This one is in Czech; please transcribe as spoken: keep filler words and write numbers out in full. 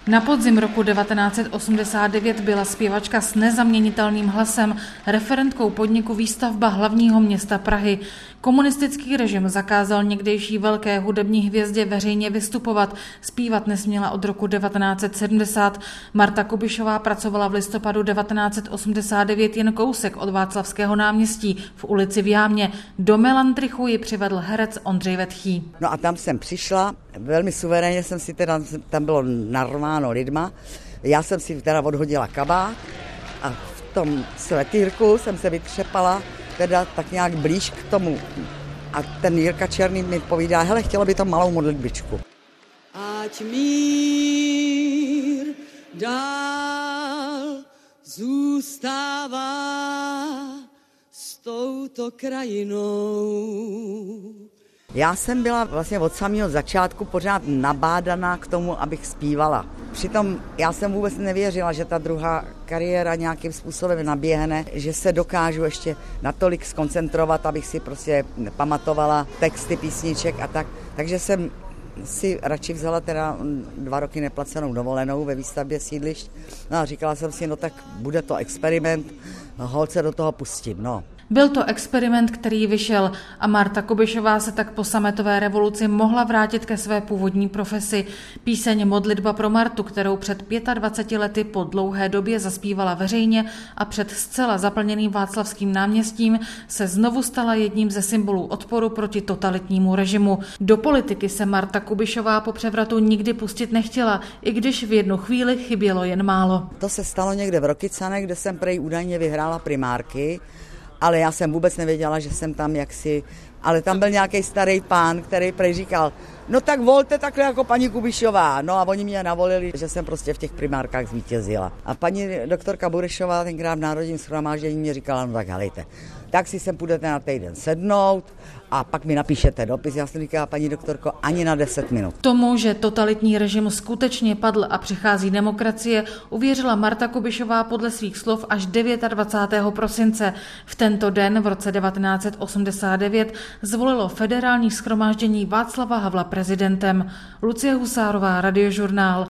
Na podzim roku devatenáct set osmdesát devět byla zpěvačka s nezaměnitelným hlasem referentkou podniku Výstavba hlavního města Prahy. Komunistický režim zakázal někdejší velké hudební hvězdě veřejně vystupovat, zpívat nesměla od roku devatenáct set sedmdesát. Marta Kubišová pracovala v listopadu devatenáct set osmdesát devět jen kousek od Václavského náměstí v ulici v Jámě. Do Melantrichu ji přivedl herec Ondřej Vetchý. No a tam jsem přišla, velmi suverénně jsem si teda, tam bylo narváno lidma, já jsem si teda odhodila kabát a v tom svetýrku jsem se vytřepala teda tak nějak blíž k tomu. A ten Jirka Černý mi povídá, hele, chtěla by to malou modlitbičku. Ať mír dál zůstává s touto krajinou. Já jsem byla vlastně od samého začátku pořád nabádaná k tomu, abych zpívala. Přitom já jsem vůbec nevěřila, že ta druhá kariéra nějakým způsobem naběhne, že se dokážu ještě natolik skoncentrovat, abych si prostě pamatovala texty písniček a tak. Takže jsem si radši vzala teda dva roky neplacenou dovolenou ve výstavbě sídlišť. No a říkala jsem si, no tak bude to experiment, holt se do toho pustím, no. Byl to experiment, který vyšel a Marta Kubišová se tak po sametové revoluci mohla vrátit ke své původní profesi. Píseň Modlitba pro Martu, kterou před dvaceti pěti lety po dlouhé době zaspívala veřejně a před zcela zaplněným Václavským náměstím, se znovu stala jedním ze symbolů odporu proti totalitnímu režimu. Do politiky se Marta Kubišová po převratu nikdy pustit nechtěla, i když v jednu chvíli chybělo jen málo. To se stalo někde v Rokycanech, kde jsem prej údajně vyhrála primárky. Ale já jsem vůbec nevěděla, že jsem tam jaksi, ale tam byl nějaký starý pán, který prej říkal, no tak volte takhle jako paní Kubišová. No a oni mě navolili, že jsem prostě v těch primárkách zvítězila. A paní doktorka Burešová tenkrát v Národním shromáždění mě říkala, no tak helejte, tak si sem půjdete na týden sednout a pak mi napíšete dopis. Já jsem říkala, paní doktorko, ani na deset minut. Tomu, že totalitní režim skutečně padl a přichází demokracie, uvěřila Marta Kubišová podle svých slov až dvacátého devátého prosince. V tento den v roce devatenáct set osmdesát devět zvolilo Federální shromáždění Václava Havla prezidentem. Lucie Husárová, Radiožurnál.